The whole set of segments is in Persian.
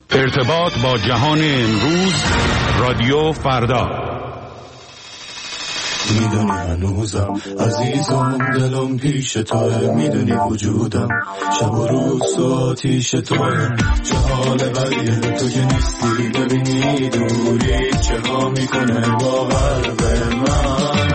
ارتباط با جهان امروز، رادیو فردا. میدونی هنوزم عزیزم دلم پیش توه، میدونی وجودم شب و روز تو آتیش توه. چه حال بدیه تو که نیستی، ببینی دوری چه ها میکنه با قلب من.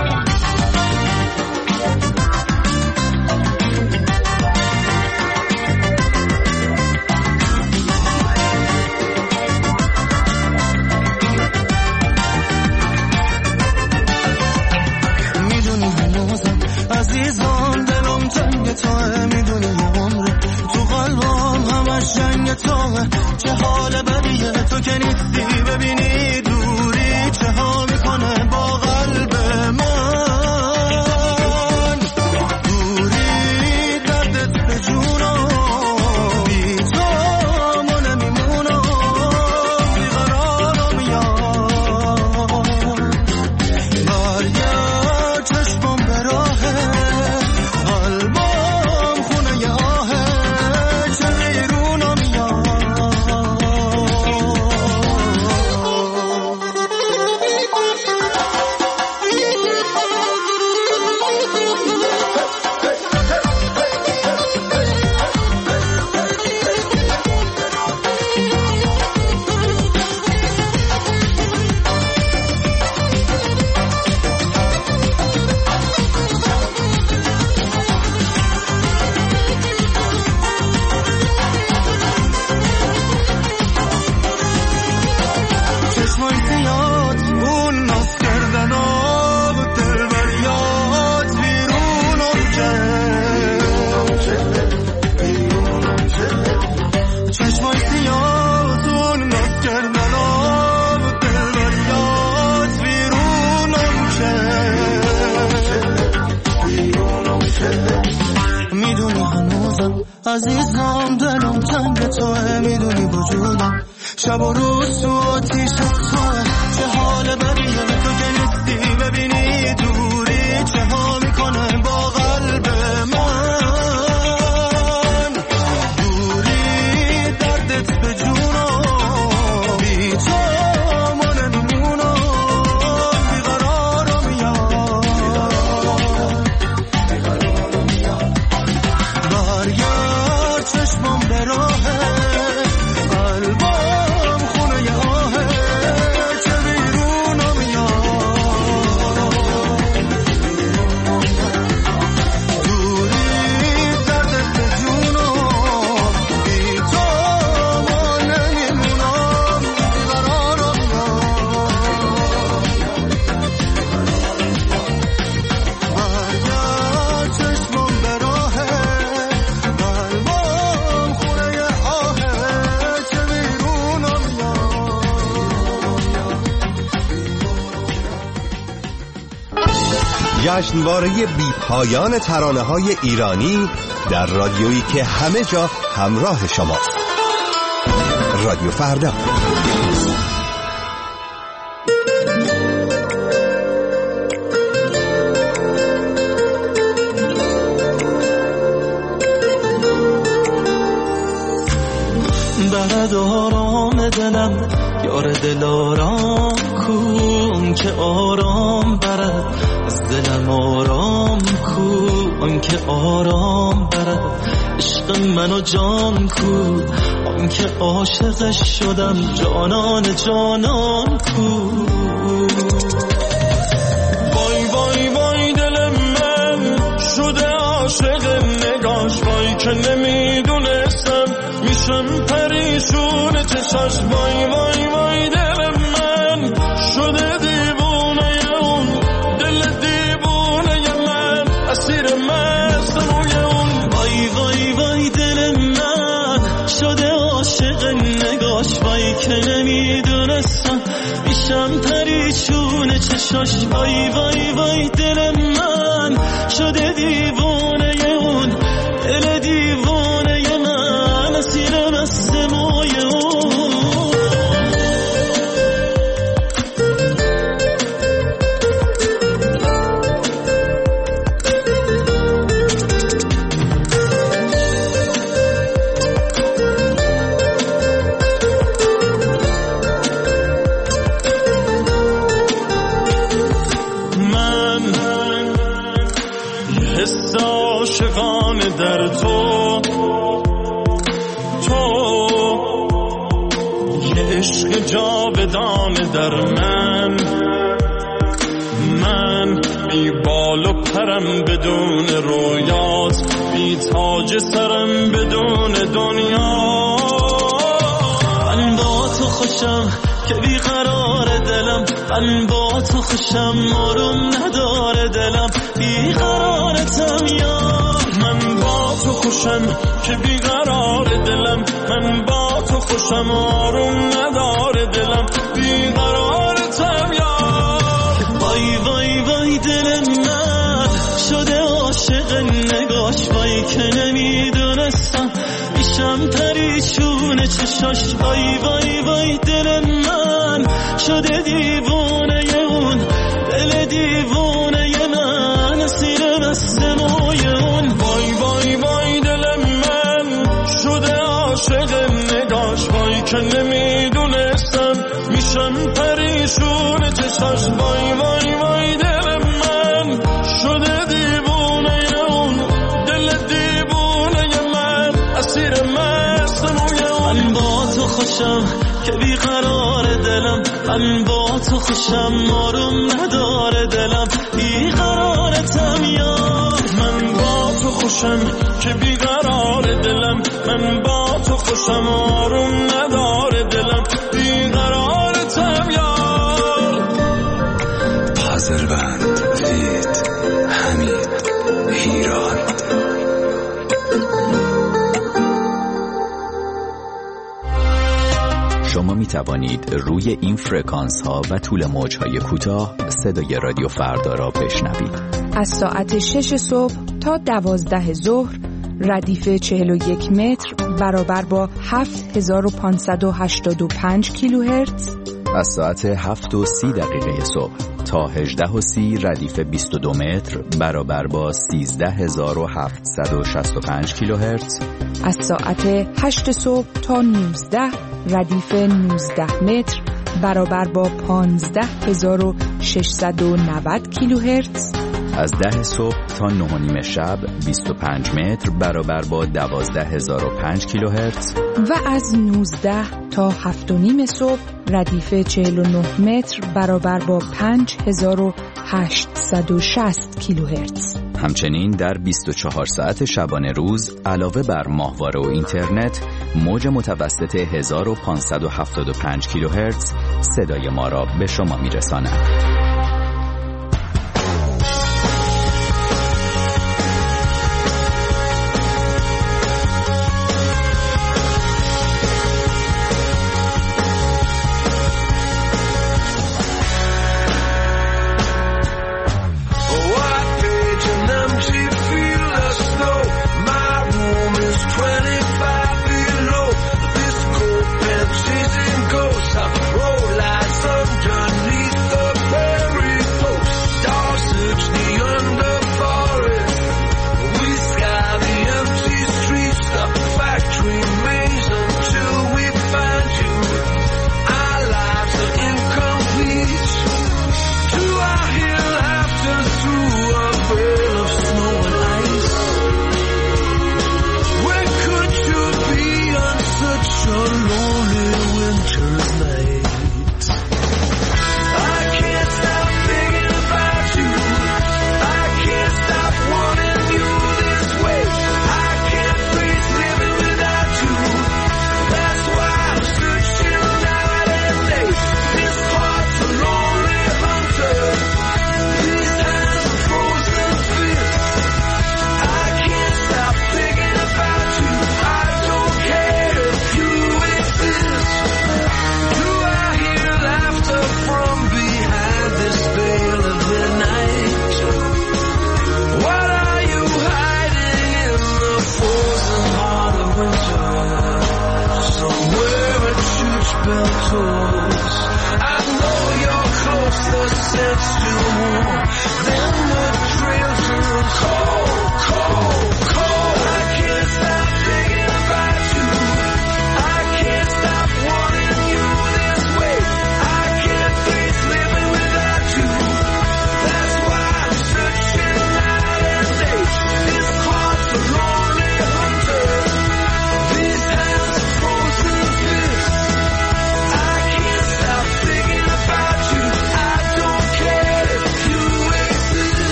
عزیزان دلم تنگ توه، میدونی یه عمره تو قلبم همش جنگ توه. چه حال بدیه تو که نیستی، ببینی دوری چه ها میکنه با قلب من. دوری دردت به جونم، بی تو ما نمیمونم، بیقرارم یار. برگرد چشمم به راه قلبم، خونه ی آهه چه بیرونم یار. چشمای زیاد اون ناز کردن آب دل بریاد بیرونم کرد. چشمای زیاد اون ناز کردن آب دل بریاد بیرونم کرد. میدونی هنوزم عزیزم دلم تنگ توه، میدونی وجودم شب و روز تو آتیش توه. چه حال بدیه تو که نیستی، ببینی دوری چه ها میکنه با قلب من. دوری دردت به جونم، بی تو ما نمیمونم، بیقرارم یار. برگرد چشمم به راه قلبم، خونه ی آهه چه بیرونم یار. دوری دردت به جونم، بی تو ما نمیمونم، بیقرارم یار. برگرد چشمم به راه قلبم، خونه ی آهه چه بیرونم یار. جشنواره بی پایان ترانه‌های ایرانی در رادیویی که همه جا همراه شماست. رادیو فردا. برد آرام دلم یار دل آرام کن، که آرام برد از دلم آرام کن، که آرام برد عشق منو جان کو. آن که عاشقش شدم جانان جانان کو. وای وای وای دل من شده عاشق نگاش، وای که نمیدونستم میشم پریشون چشاش. وای وای وای دل من شده دیوونه اون، دل دیوونه من اسیر مستموی اون. وای وای وای دل من شده عاشق نگاش، وای که نمیدونستم میشم پریشون چشاش. وای وای وای دل من شده دیوونه اون، دل دیوونه من اسیر مستموی اون. عشق جاودانه در من بی بال و پرم بدون رویات، بی تاج سرم بدون دنیا. من با تو خوشم که بی قرار دلم، من با تو خوشم آروم نداره دلم، بی قرارتم یار. من با تو خوشم که بی قرار دلم، من با تو خوشم آروم نداره دلم، بی قرارتم یار. وای وای وای دل من شده عاشق نگاش، وای که نمیدونستم میشم پریشون چشاش. وای وای وای دل من شده دیوونه اون، دل دیوونه من اسیر مست موی اون. وای وای وای دل من شده عاشق نگاش، وای که نمیدونستم میشم پریشون چشاش. وای وای وای دل من شده دیوونه اون، دل دیوونه من اسیر مست موی اون. من با تو خوشم که بی قرار دلم، من با تو خوشم آروم نداره دلم، بی قرارتم یار. من با تو خوشم که بی قرار دلم، من با تو خوشم آروم نداره دلم، بی قرارتم یار. پازربند وید حمید ایران. شما می توانید روی این فرکانس ها و طول موج های کوتاه صدای رادیو فردا را بشنوید. از ساعت 6 صبح تا 12 ظهر ردیف 41 متر برابر با 7585 کیلوهرتز. از ساعت 7:30 صبح تا 18:30 ردیف 22 متر برابر با 13765 کیلوهرتز. از ساعت 8 صبح تا 19 ردیف 19 متر برابر با 15690 کیلوهرتز. از 10 صبح تا 9:30 شب 25 متر برابر با 12005 کیلوهرتز. و از 19 تا 7:30 صبح ردیف 49 متر برابر با 5860 کیلوهرتز. همچنین در 24 ساعت شبانه روز علاوه بر ماهواره و اینترنت، موج متوسط 1575 کیلوهرتز صدای ما را به شما میرساند.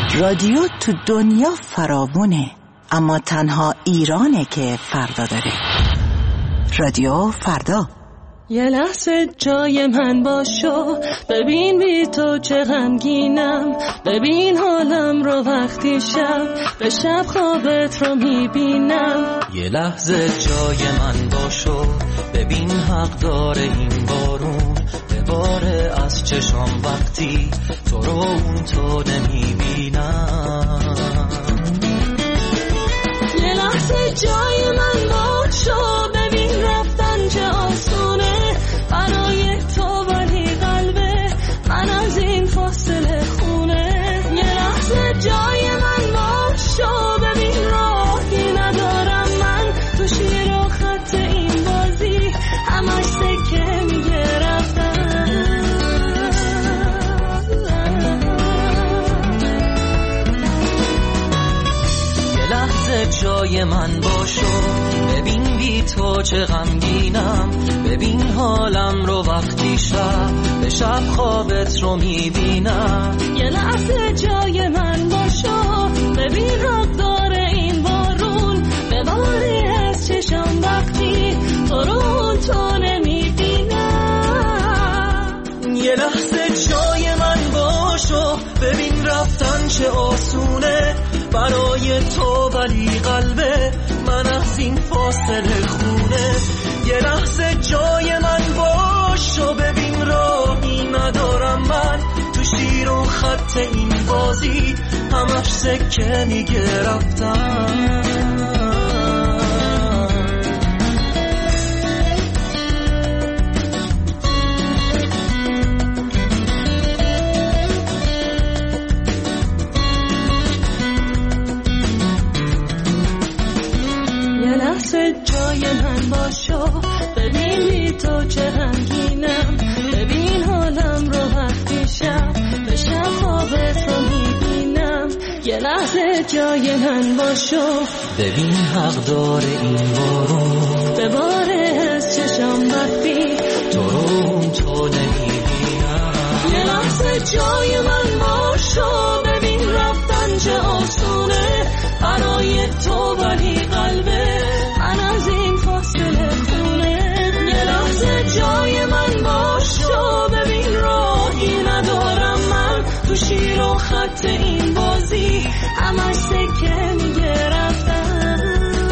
رادیو تو دنیا فراوونه، اما تنها ایرانه که فردا داره. رادیو فردا. یه لحظه جای من باشو، ببین بی تو چه غمگینم، ببین حالم رو وقتی به شب خوابت رو میبینم. یه لحظه جای من باشو، ببین حق داره این بارون بباره از چشام وقتی تو رو اون تو نمیبینم. یه لحظه جای من باشو، ببین رفتن چه آسونه برای تو، ولی قلبه من از این فاصله خونه. یه لحظه جای من باشو، ببین راهی ندارم من تو شیر و خط این بازی، همش سکه میگه رفتن. یه لحظه جای من باشو، ببین بی تو چه غمگینم، ببین حالم رو وقتی به شب خوابت رو میبینم. یه لحظه جای من باشو، ببین راه داره این بارون بباری از چشم وقتی تو رو تو نمیبینم. یه لحظه جای من باشو، ببین رفتن چه آسونه برای تو، ولی قلبه من از این فاصله خونه. یه لحظه جای من باشو، ببین راهی ندارم من تو شیر و خط این بازی، همش سکه میگه رفتن. جای من باشو، ببین بی تو چه غمگینم، ببین حالم رو وقتی به شب خوابت رو میبینم. یه لحظه جای من باشو، ببین حق داره این بارون بباره از چشم وقتی تو رو تو نمیبینم. یه لحظه جای من باشو، ببین رفتن چه آسونه برای تو، ولی قلبه من از این فاصله خونه. یه لحظه جای من باشو، ببین راهی ندارم من تو شیر و خط این بازی، همش سکه میگه رفتن.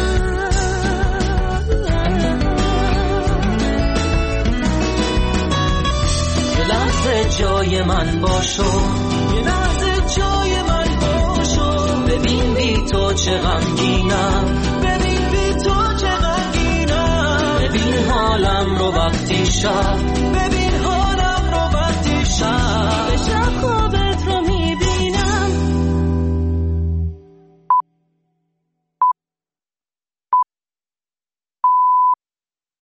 یه لحظه جای من باشو، یه لحظه جای من باشو، ببین بی تو چه غمگینم، ببین بی تو چه غمگینم، ببین حالم رو وقتی ببین